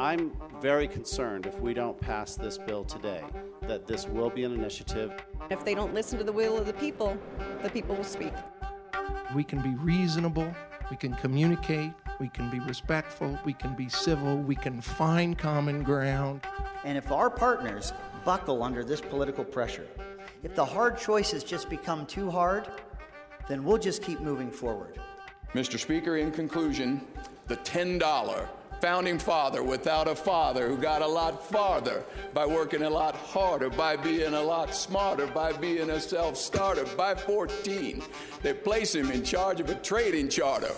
I'm very concerned if we don't pass this bill today, that this will be an initiative. If they don't listen to the will of the people will speak. We can be reasonable, we can communicate, we can be respectful, we can be civil, we can find common ground. And if our partners buckle under this political pressure, if the hard choices just become too hard, then we'll just keep moving forward. Mr. Speaker, in conclusion, the $10 founding father without a father who got a lot farther by working a lot harder, by being a lot smarter, by being a self-starter. By 14, they place him in charge of a trading charter.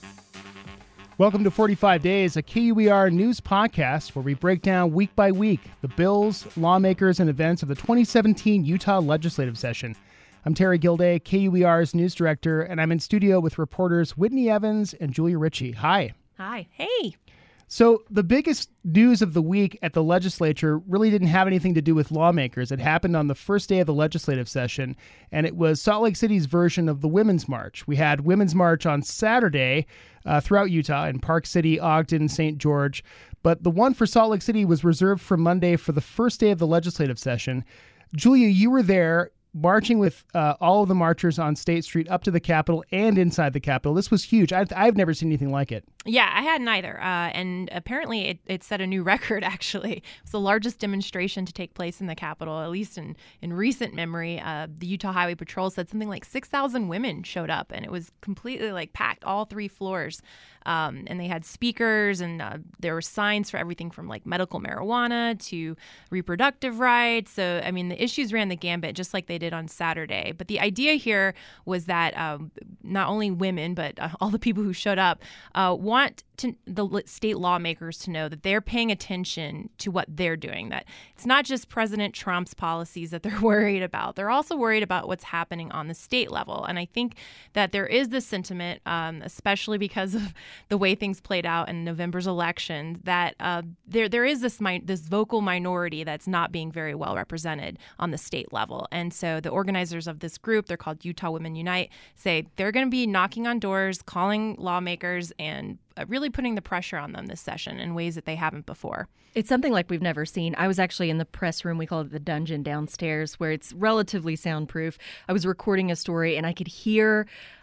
Welcome to 45 Days, a KUER news podcast where we break down week by week the bills, lawmakers, and events of the 2017 Utah legislative session. I'm Terry Gilday, KUER's news director, and I'm in studio with reporters Whitney Evans and Julia Ritchie. Hi. Hi. Hey. So the biggest news of the week at the legislature really didn't have anything to do with lawmakers. It happened on the first day of the legislative session, and it was Salt Lake City's version of the Women's March. We had Women's March on Saturday throughout Utah in Park City, Ogden, St. George, but the one for Salt Lake City was reserved for Monday for the first day of the legislative session. Julia, you were there marching with all of the marchers on State Street up to the Capitol and inside the Capitol. This was huge. I've never seen anything like it. Yeah, I hadn't either. And apparently it set a new record, actually. It was the largest demonstration to take place in the Capitol, at least in recent memory. The Utah Highway Patrol said something like 6,000 women showed up, and it was completely packed all three floors. And they had speakers, and there were signs for everything from medical marijuana to reproductive rights. So, I mean, the issues ran the gambit just like they did on Saturday. But the idea here was that not only women, but all the people who showed up want the state lawmakers to know that they're paying attention to what they're doing, that it's not just President Trump's policies that they're worried about. They're also worried about what's happening on the state level. And I think that there is this sentiment, especially because of the way things played out in November's election, that there is this vocal minority that's not being very well represented on the state level. And so the organizers of this group, they're called Utah Women Unite, say they're going to be knocking on doors, calling lawmakers, and really putting the pressure on them this session in ways that they haven't before. It's something like we've never seen. I was actually in the press room, we call it the dungeon downstairs, where it's relatively soundproof. I was recording a story and I could hear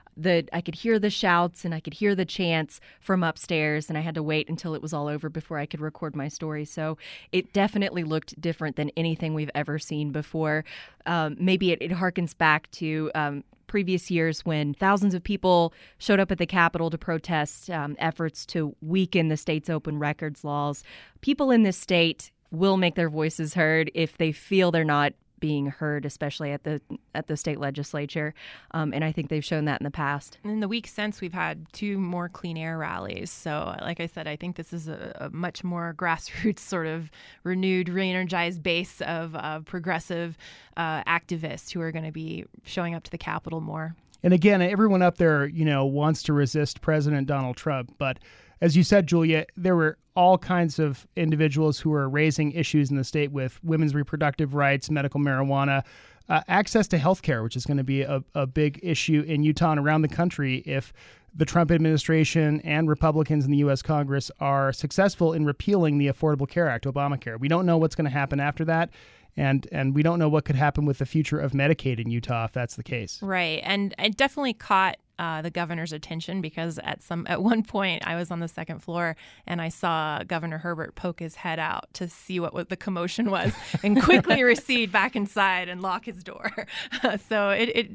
the shouts and I could hear the chants from upstairs, and I had to wait until it was all over before I could record my story. So it definitely looked different than anything we've ever seen before. Maybe it harkens back to previous years when thousands of people showed up at the Capitol to protest efforts to weaken the state's open records laws. People in this state will make their voices heard if they feel they're not being heard, especially at the state legislature. And I think they've shown that in the past. In the week since, we've had two more clean air rallies. So like I said, I think this is a much more grassroots sort of renewed, re-energized base of progressive activists who are going to be showing up to the Capitol more. And again, everyone up there, wants to resist President Donald Trump. But as you said, Julia, there were all kinds of individuals who are raising issues in the state with women's reproductive rights, medical marijuana, access to health care, which is going to be a big issue in Utah and around the country if the Trump administration and Republicans in the U.S. Congress are successful in repealing the Affordable Care Act, Obamacare. We don't know what's going to happen after that. And we don't know what could happen with the future of Medicaid in Utah if that's the case. Right. And it definitely caught the governor's attention because at one point I was on the second floor and I saw Governor Herbert poke his head out to see what the commotion was and quickly recede back inside and lock his door. So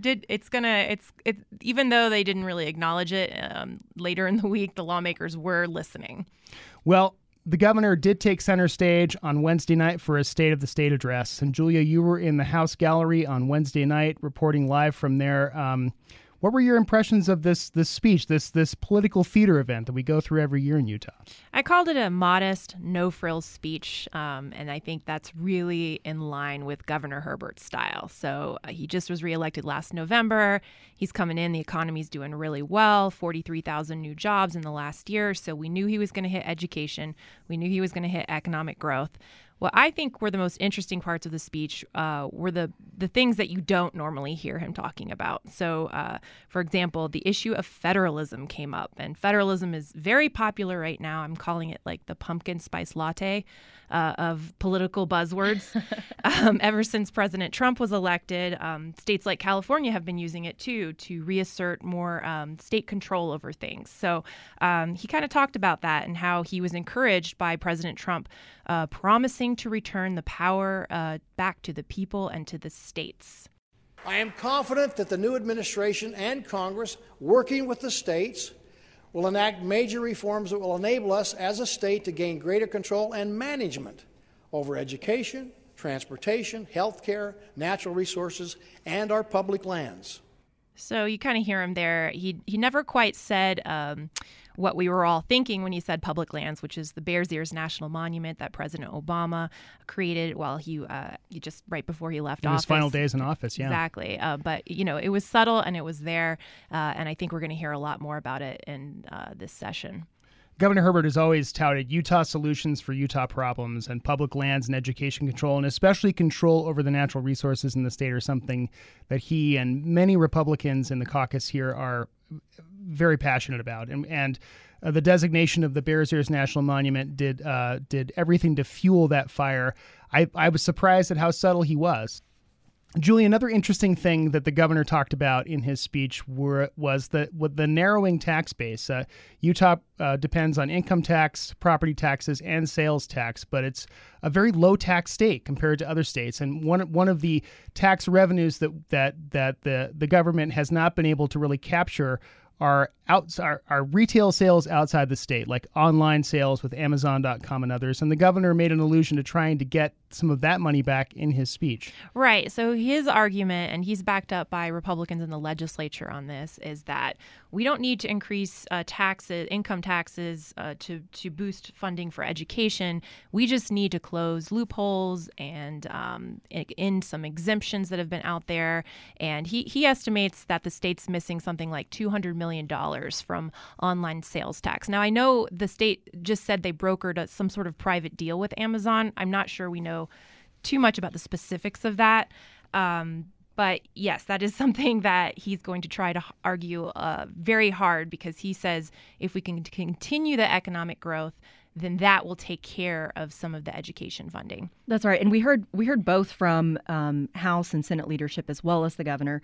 even though they didn't really acknowledge it, later in the week, the lawmakers were listening. Well, the governor did take center stage on Wednesday night for his State of the State address. And Julia, you were in the House Gallery on Wednesday night reporting live from there. What were your impressions of this speech, this political theater event that we go through every year in Utah? I called it a modest, no-frills speech, and I think that's really in line with Governor Herbert's style. So he just was reelected last November. He's coming in. The economy's doing really well, 43,000 new jobs in the last year. So we knew he was going to hit education. We knew he was going to hit economic growth. What I think were the most interesting parts of the speech were the things that you don't normally hear him talking about. So, for example, the issue of federalism came up, and federalism is very popular right now. I'm calling it like the pumpkin spice latte of political buzzwords. Ever since President Trump was elected, states like California have been using it too to reassert more state control over things. So he kind of talked about that and how he was encouraged by President Trump promising to return the power back to the people and to the states. I am confident that the new administration and Congress, working with the states, will enact major reforms that will enable us as a state to gain greater control and management over education, transportation, health care, natural resources, and our public lands. So you kind of hear him there. He never quite said what we were all thinking when he said public lands, which is the Bears Ears National Monument that President Obama created while he just right before he left office. In his final days in office, yeah. Exactly. But, it was subtle and it was there. And I think we're going to hear a lot more about it in this session. Governor Herbert has always touted Utah solutions for Utah problems, and public lands and education control, and especially control over the natural resources in the state, are something that he and many Republicans in the caucus here are very passionate about. And the designation of the Bears Ears National Monument did everything to fuel that fire. I was surprised at how subtle he was. Julie, another interesting thing that the governor talked about in his speech was the narrowing tax base. Utah depends on income tax, property taxes, and sales tax, but it's a very low tax state compared to other states. And one of the tax revenues that the government has not been able to really capture are retail sales outside the state, like online sales with Amazon.com and others. And the governor made an allusion to trying to get some of that money back in his speech. Right. So his argument, and he's backed up by Republicans in the legislature on this, is that we don't need to increase income taxes to boost funding for education. We just need to close loopholes and end some exemptions that have been out there. And he estimates that the state's missing something like $200 million from online sales tax. Now, I know the state just said they brokered some sort of private deal with Amazon. I'm not sure we know too much about the specifics of that. But yes, that is something that he's going to try to argue very hard, because he says if we can continue the economic growth, then that will take care of some of the education funding. That's right. And we heard both from House and Senate leadership as well as the governor.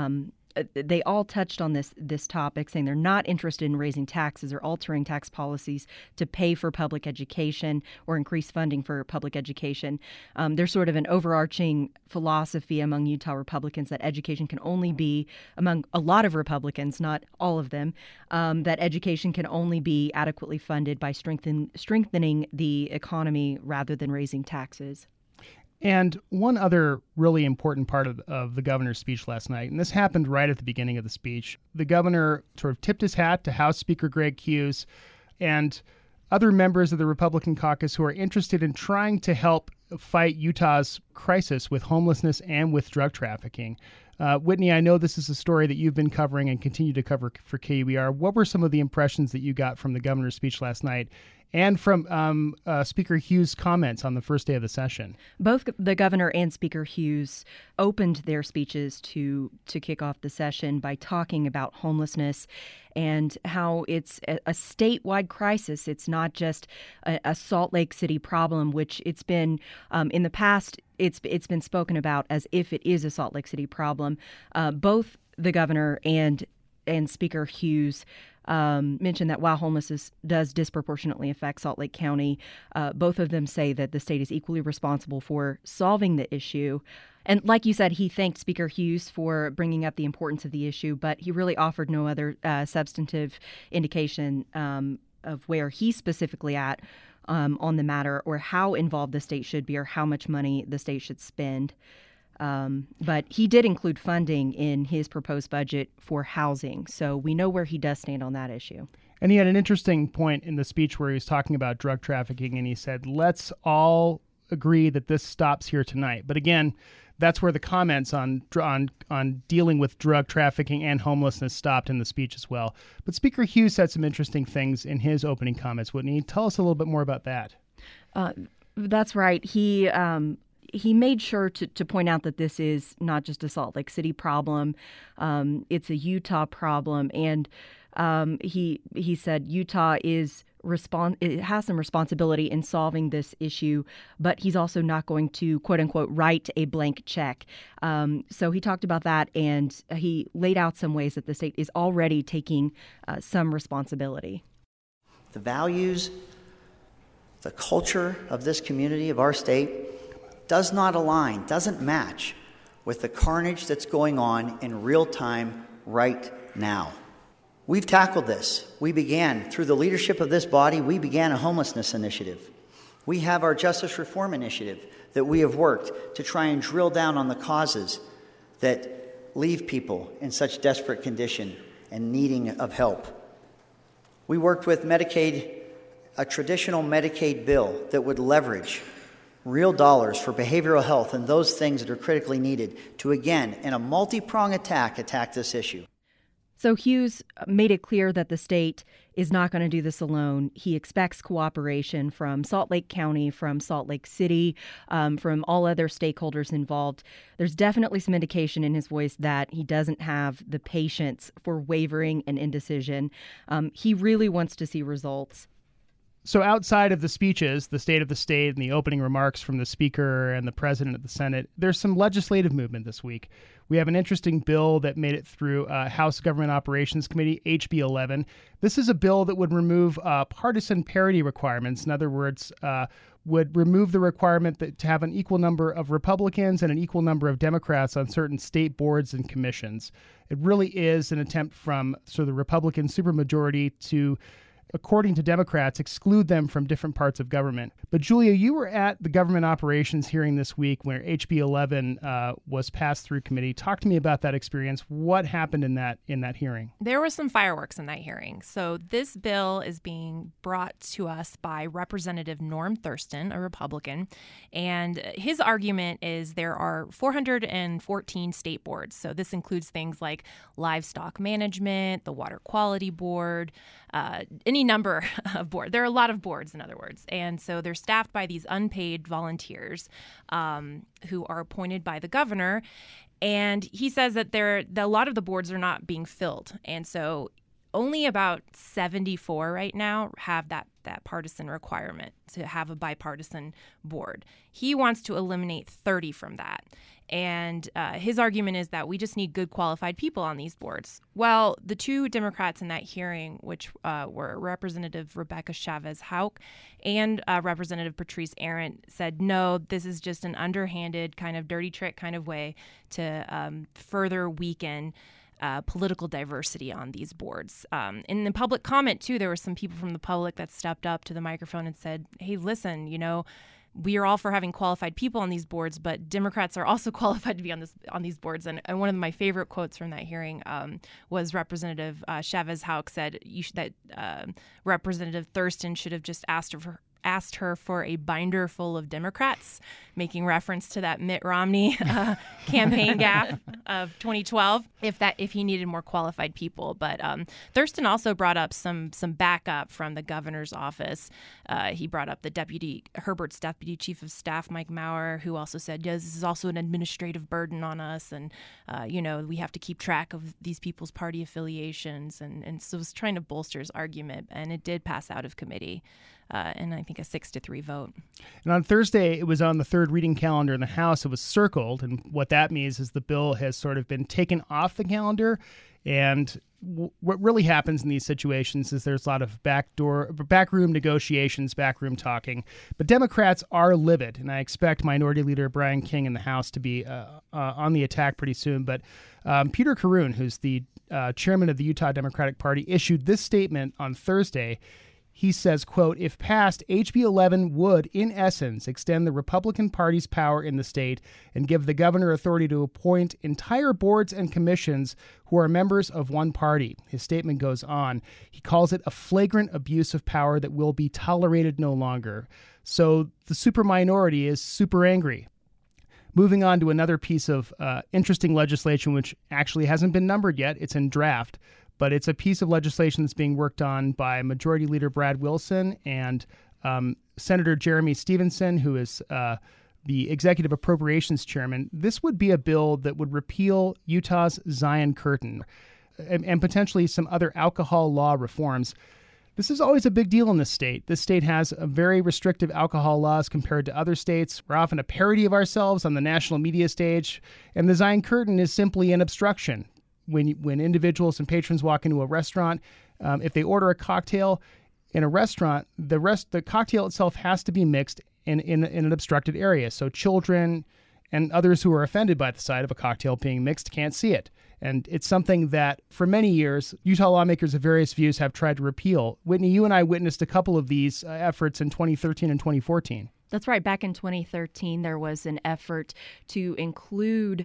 They all touched on this topic, saying they're not interested in raising taxes or altering tax policies to pay for public education or increase funding for public education. There's sort of an overarching philosophy among Utah Republicans that education can only be, among a lot of Republicans, not all of them, that education can only be adequately funded by strengthening the economy rather than raising taxes. And one other really important part of the governor's speech last night, and this happened right at the beginning of the speech, the governor sort of tipped his hat to House Speaker Greg Hughes and other members of the Republican caucus who are interested in trying to help fight Utah's crisis with homelessness and with drug trafficking. Whitney, I know this is a story that you've been covering and continue to cover for KUER. What were some of the impressions that you got from the governor's speech last night and from Speaker Hughes' comments on the first day of the session? Both the governor and Speaker Hughes opened their speeches to kick off the session by talking about homelessness and how it's a statewide crisis. It's not just a Salt Lake City problem, which it's been in the past. It's been spoken about as if it is a Salt Lake City problem. Both the governor and Speaker Hughes mentioned that while homelessness does disproportionately affect Salt Lake County, both of them say that the state is equally responsible for solving the issue. And like you said, he thanked Speaker Hughes for bringing up the importance of the issue, but he really offered no other substantive indication of where he's specifically at on the matter, or how involved the state should be, or how much money the state should spend. But he did include funding in his proposed budget for housing, so we know where he does stand on that issue. And he had an interesting point in the speech where he was talking about drug trafficking, and he said, let's all agree that this stops here tonight. But again, that's where the comments on dealing with drug trafficking and homelessness stopped in the speech as well. But Speaker Hughes said some interesting things in his opening comments. Whitney, tell us a little bit more about that. That's right. He made sure to point out that this is not just a Salt Lake City problem. It's a Utah problem. And he said Utah it has some responsibility in solving this issue, but he's also not going to, quote unquote, write a blank check. So he talked about that, and he laid out some ways that the state is already taking some responsibility. The values, the culture of this community, of our state, does not align, doesn't match with the carnage that's going on in real time right now. We've tackled this. We began, through the leadership of this body, we began a homelessness initiative. We have our justice reform initiative that we have worked to try and drill down on the causes that leave people in such desperate condition and needing of help. We worked with Medicaid, a traditional Medicaid bill that would leverage real dollars for behavioral health and those things that are critically needed to, again, in a multi-pronged attack this issue. So Hughes made it clear that the state is not going to do this alone. He expects cooperation from Salt Lake County, from Salt Lake City, from all other stakeholders involved. There's definitely some indication in his voice that he doesn't have the patience for wavering and indecision. He really wants to see results. So outside of the speeches, the state of the state and the opening remarks from the speaker and the president of the Senate, there's some legislative movement this week. We have an interesting bill that made it through House Government Operations Committee, HB 11. This is a bill that would remove partisan parity requirements. In other words, would remove the requirement to have an equal number of Republicans and an equal number of Democrats on certain state boards and commissions. It really is an attempt from the Republican supermajority to, according to Democrats, exclude them from different parts of government. But Julia, you were at the government operations hearing this week where HB 11 was passed through committee. Talk to me about that experience. What happened in that hearing? There was some fireworks in that hearing. So this bill is being brought to us by Representative Norm Thurston, a Republican, and his argument is there are 414 state boards. So this includes things like livestock management, the Water Quality Board, any number of boards. There are a lot of boards, in other words. And so they're staffed by these unpaid volunteers who are appointed by the governor. And he says that a lot of the boards are not being filled. And so only about 74 right now have that partisan requirement to have a bipartisan board. He wants to eliminate 30 from that. And his argument is that we just need good qualified people on these boards. Well, the two Democrats in that hearing, which were Representative Rebecca Chavez-Houck and Representative Patrice Arent, said, no, this is just an underhanded kind of dirty trick kind of way to further weaken political diversity on these boards. In the public comment, too, there were some people from the public that stepped up to the microphone and said, hey, listen, we are all for having qualified people on these boards, but Democrats are also qualified to be on these boards. And one of my favorite quotes from that hearing was Representative Chavez-Houck said that Representative Thurston should have just asked her for a binder full of Democrats, making reference to that Mitt Romney campaign gaffe of 2012, if he needed more qualified people. But Thurston also brought up some backup from the governor's office. He brought up Herbert's deputy chief of staff, Mike Maurer, who also said, yes, this is also an administrative burden on us, and we have to keep track of these people's party affiliations, and so was trying to bolster his argument, and it did pass out of committee. And I think a 6-3 vote. And on Thursday, it was on the third reading calendar in the House. It was circled, and what that means is the bill has sort of been taken off the calendar. And what really happens in these situations is there's a lot of backroom negotiations, backroom talking. But Democrats are livid, and I expect Minority Leader Brian King in the House to be on the attack pretty soon. But Peter Caroon, who's the chairman of the Utah Democratic Party, issued this statement on Thursday. He says, quote, if passed, HB 11 would, in essence, extend the Republican Party's power in the state and give the governor authority to appoint entire boards and commissions who are members of one party. His statement goes on. He calls it a flagrant abuse of power that will be tolerated no longer. So the super minority is super angry. Moving on to another piece of interesting legislation, which actually hasn't been numbered yet. It's in draft. But it's a piece of legislation that's being worked on by Majority Leader Brad Wilson and Senator Jeremy Stevenson, who is the Executive Appropriations Chairman, this would be a bill that would repeal Utah's Zion Curtain and potentially some other alcohol law reforms. This is always a big deal in this state. This state has a very restrictive alcohol laws compared to other states. We're often a parody of ourselves on the national media stage, and the Zion Curtain is simply an obstruction. When individuals and patrons walk into a restaurant, if they order a cocktail in a restaurant, the cocktail itself has to be mixed in an obstructed area. So children and others who are offended by the sight of a cocktail being mixed can't see it. And it's something that for many years, Utah lawmakers of various views have tried to repeal. Whitney, you and I witnessed a couple of these efforts in 2013 and 2014. That's right. Back in 2013, there was an effort to include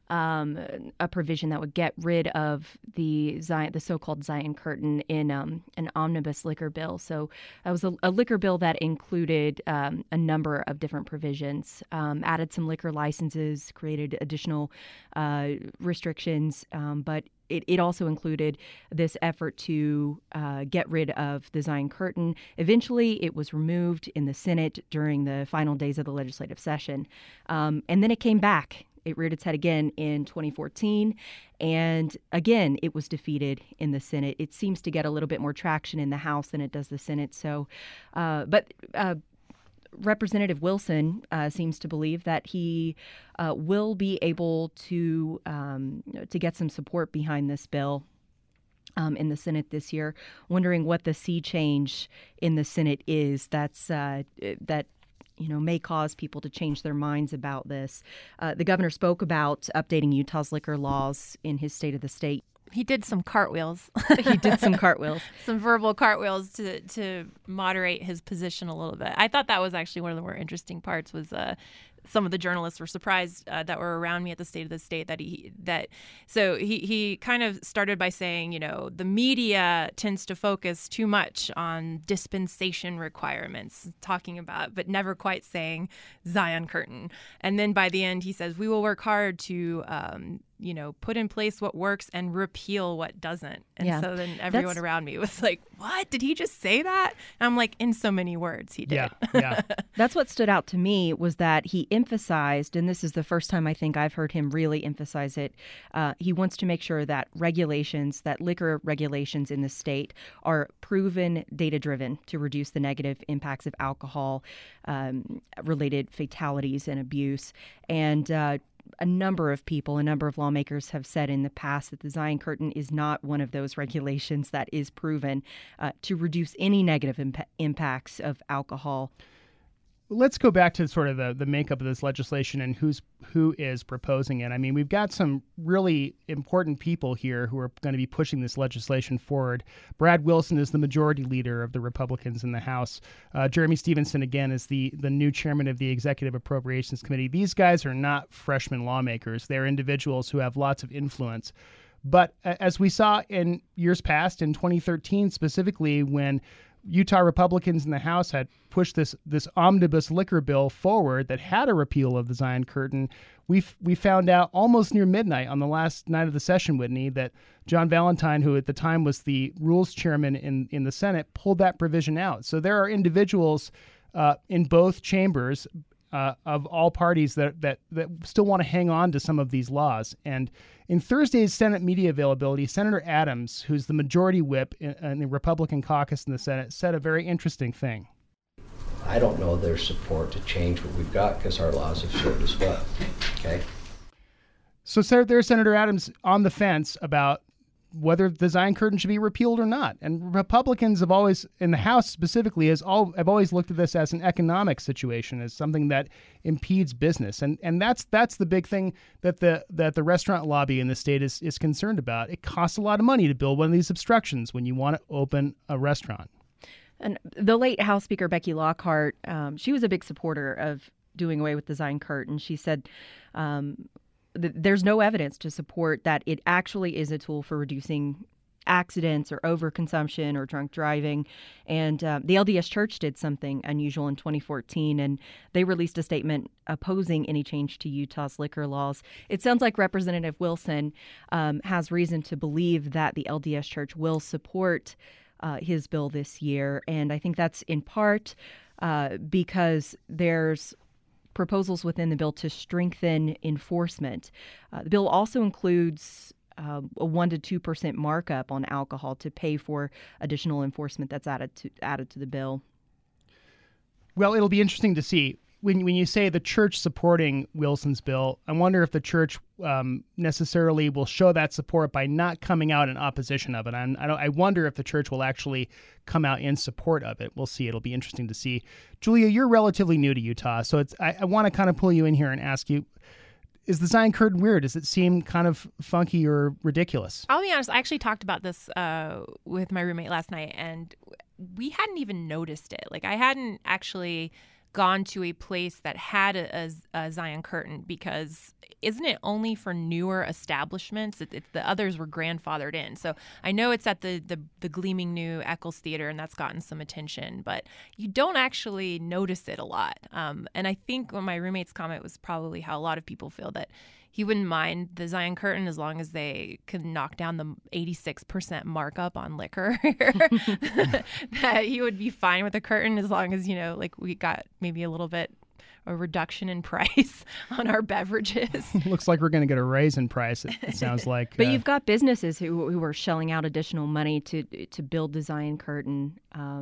a provision that would get rid of the so-called Zion Curtain in an omnibus liquor bill. So that was a liquor bill that included a number of different provisions, added some liquor licenses, created additional restrictions, but it also included this effort to get rid of the Zion Curtain. Eventually, it was removed in the Senate during the final days of the legislative session, and then it came back. It reared its head again in 2014, and again, it was defeated in the Senate. It seems to get a little bit more traction in the House than it does the Senate. So, but Representative Wilson seems to believe that he will be able to get some support behind this bill in the Senate this year. Wondering what the sea change in the Senate is. That may cause people to change their minds about this. The governor spoke about updating Utah's liquor laws in his State of the State. He did some cartwheels. Some verbal cartwheels to moderate his position a little bit. I thought that was actually one of the more interesting parts was some of the journalists were surprised that were around me at the State of the State so he kind of started by saying, the media tends to focus too much on dispensation requirements, talking about, but never quite saying Zion Curtain. And then by the end, he says, we will work hard to, put in place what works and repeal what doesn't. And so then everyone around me was like, what? Did he just say that? And I'm like, in so many words, he did. Yeah. That's what stood out to me was that he emphasized, and this is the first time I think I've heard him really emphasize it, he wants to make sure that liquor regulations in the state are proven data-driven to reduce the negative impacts of alcohol-related fatalities and abuse. And a number of lawmakers have said in the past that the Zion Curtain is not one of those regulations that is proven to reduce any negative impacts of alcohol. Let's go back to sort of the makeup of this legislation and who is proposing it. I mean, we've got some really important people here who are going to be pushing this legislation forward. Brad Wilson is the majority leader of the Republicans in the House. Jeremy Stevenson, again, is the new chairman of the Executive Appropriations Committee. These guys are not freshman lawmakers. They're individuals who have lots of influence. But as we saw in years past, in 2013 specifically, when Utah Republicans in the House had pushed this omnibus liquor bill forward that had a repeal of the Zion Curtain, we found out almost near midnight on the last night of the session, Whitney, that John Valentine, who at the time was the rules chairman in the Senate, pulled that provision out. So there are individuals in both chambers of all parties that still want to hang on to some of these laws. And in Thursday's Senate media availability, Senator Adams, who's the majority whip in the Republican caucus in the Senate, said a very interesting thing. I don't know there's support to change what we've got because our laws have served us well. Okay. So there's Senator Adams on the fence about whether the Zion Curtain should be repealed or not. And Republicans have always, in the House specifically, have always looked at this as an economic situation, as something that impedes business. And that's the big thing that the restaurant lobby in the state is concerned about. It costs a lot of money to build one of these obstructions when you want to open a restaurant. And the late House Speaker Becky Lockhart, she was a big supporter of doing away with the Zion Curtain. She said there's no evidence to support that it actually is a tool for reducing accidents or overconsumption or drunk driving. And the LDS Church did something unusual in 2014, and they released a statement opposing any change to Utah's liquor laws. It sounds like Representative Wilson has reason to believe that the LDS Church will support his bill this year. And I think that's in part because there's proposals within the bill to strengthen enforcement. The bill also includes a 1 to 2% markup on alcohol to pay for additional enforcement that's added to the bill. Well, it'll be interesting to see. When you say the church supporting Wilson's bill, I wonder if the church necessarily will show that support by not coming out in opposition of it. I wonder if the church will actually come out in support of it. We'll see. It'll be interesting to see. Julia, you're relatively new to Utah, so I want to kind of pull you in here and ask you, is the Zion curtain weird? Does it seem kind of funky or ridiculous? I'll be honest, I actually talked about this with my roommate last night, and we hadn't even noticed it. Like, I hadn't actually gone to a place that had a Zion curtain, because isn't it only for newer establishments? The others were grandfathered in. So I know it's at the gleaming new Eccles Theater, and that's gotten some attention, but you don't actually notice it a lot. And I think my roommate's comment was probably how a lot of people feel, that he wouldn't mind the Zion curtain as long as they could knock down the 86% markup on liquor. That he would be fine with the curtain as long as, like, we got maybe a little bit a reduction in price on our beverages. Looks like we're going to get a raise in price, it sounds like. But you've got businesses who are shelling out additional money to build the Zion curtain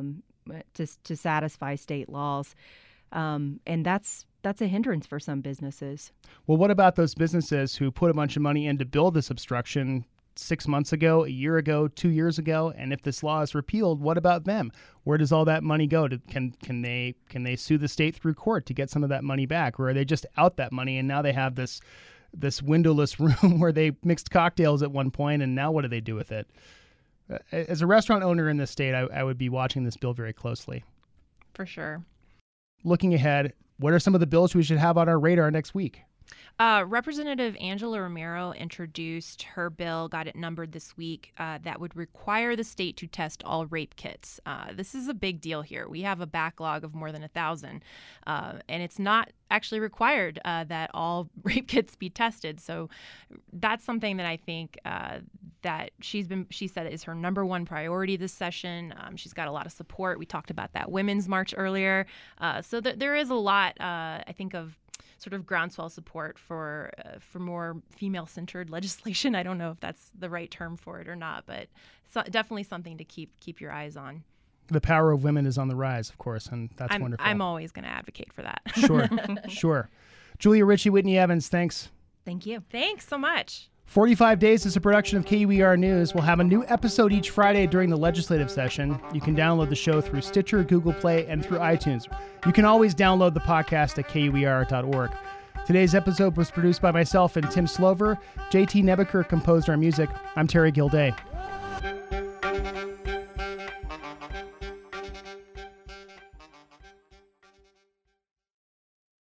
to satisfy state laws. And that's a hindrance for some businesses. Well, what about those businesses who put a bunch of money in to build this obstruction 6 months ago, a year ago, 2 years ago? And if this law is repealed, what about them? Where does all that money go? Can they sue the state through court to get some of that money back? Or are they just out that money and now they have this windowless room where they mixed cocktails at one point, and now what do they do with it? As a restaurant owner in this state, I would be watching this bill very closely. For sure. Looking ahead, what are some of the bills we should have on our radar next week? Representative Angela Romero introduced her bill, got it numbered this week, that would require the state to test all rape kits. This is a big deal here. We have a backlog of more than 1,000, and it's not actually required that all rape kits be tested. So that's something that I think that she said is her number one priority this session. She's got a lot of support. We talked about that Women's March earlier. So there is a lot, I think, of sort of groundswell support for more female-centered legislation. I don't know if that's the right term for it or not, but definitely something to keep your eyes on. The power of women is on the rise, of course, and that's wonderful. I'm always going to advocate for that. Sure. Julia Ritchie, Whitney Evans, thanks. Thank you. Thanks so much. 45 Days is a production of KUER News. We'll have a new episode each Friday during the legislative session. You can download the show through Stitcher, Google Play, and through iTunes. You can always download the podcast at KUER.org. Today's episode was produced by myself and Tim Slover. JT Nebeker composed our music. I'm Terry Gilday.